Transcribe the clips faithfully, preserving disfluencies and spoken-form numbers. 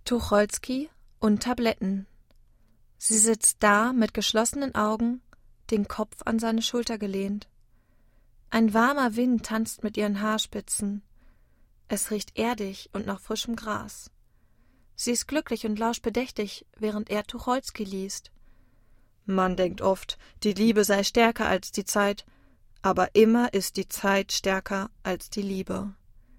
Tucholsky und Tabletten. Sie sitzt da mit geschlossenen Augen, den Kopf an seine Schulter gelehnt. Ein warmer Wind tanzt mit ihren Haarspitzen. Es riecht erdig und nach frischem Gras. Sie ist glücklich und lauscht bedächtig, während er Tucholsky liest. Man denkt oft, die Liebe sei stärker als die Zeit, aber immer ist die Zeit stärker als die Liebe.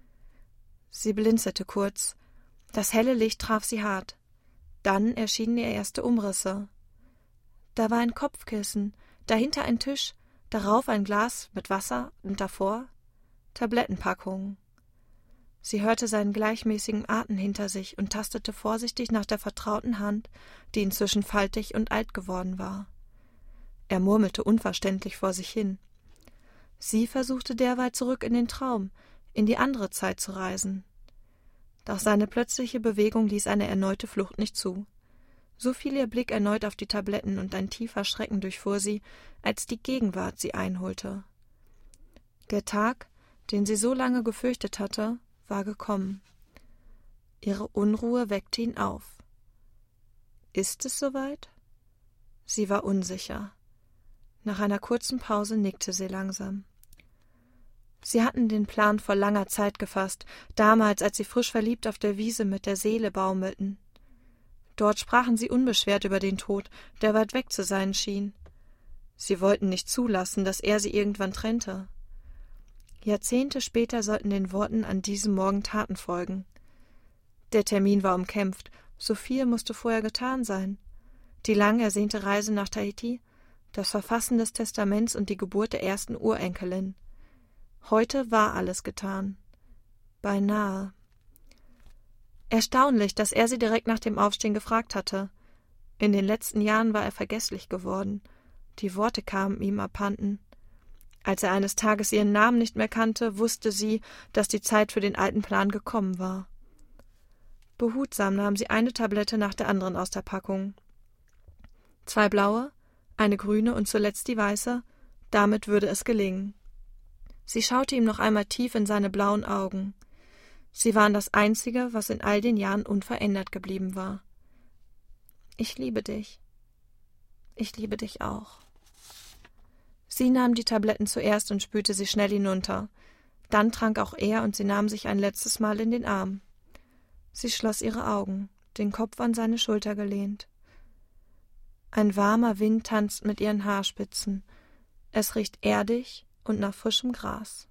Sie blinzelte kurz. Das helle Licht traf sie hart. Dann erschienen ihr erste Umrisse. Da war ein Kopfkissen, dahinter ein Tisch, darauf ein Glas mit Wasser und davor Tablettenpackungen. Sie hörte seinen gleichmäßigen Atem hinter sich und tastete vorsichtig nach der vertrauten Hand, die inzwischen faltig und alt geworden war. Er murmelte unverständlich vor sich hin. Sie versuchte derweil zurück in den Traum, in die andere Zeit zu reisen. Doch seine plötzliche Bewegung ließ eine erneute Flucht nicht zu. So fiel ihr Blick erneut auf die Tabletten und ein tiefer Schrecken durchfuhr sie, als die Gegenwart sie einholte. Der Tag, den sie so lange gefürchtet hatte, war gekommen. Ihre Unruhe weckte ihn auf. Ist es soweit? Sie war unsicher. Nach einer kurzen Pause nickte sie langsam. Sie hatten den Plan vor langer Zeit gefasst, damals, als sie frisch verliebt auf der Wiese mit der Seele baumelten. Dort sprachen sie unbeschwert über den Tod, der weit weg zu sein schien. Sie wollten nicht zulassen, dass er sie irgendwann trennte. Jahrzehnte später sollten den Worten an diesem Morgen Taten folgen. Der Termin war umkämpft, so viel musste vorher getan sein. Die lang ersehnte Reise nach Tahiti, das Verfassen des Testaments und die Geburt der ersten Urenkelin. Heute war alles getan. Beinahe. Erstaunlich, dass er sie direkt nach dem Aufstehen gefragt hatte. In den letzten Jahren war er vergesslich geworden. Die Worte kamen ihm abhanden. Als er eines Tages ihren Namen nicht mehr kannte, wusste sie, dass die Zeit für den alten Plan gekommen war. Behutsam nahm sie eine Tablette nach der anderen aus der Packung. Zwei blaue, eine grüne und zuletzt die weiße, damit würde es gelingen. Sie schaute ihm noch einmal tief in seine blauen Augen. Sie waren das Einzige, was in all den Jahren unverändert geblieben war. Ich liebe dich. Ich liebe dich auch. Sie nahm die Tabletten zuerst und spülte sie schnell hinunter. Dann trank auch er und sie nahm sich ein letztes Mal in den Arm. Sie schloss ihre Augen, den Kopf an seine Schulter gelehnt. Ein warmer Wind tanzt mit ihren Haarspitzen. Es riecht erdig und nach frischem Gras.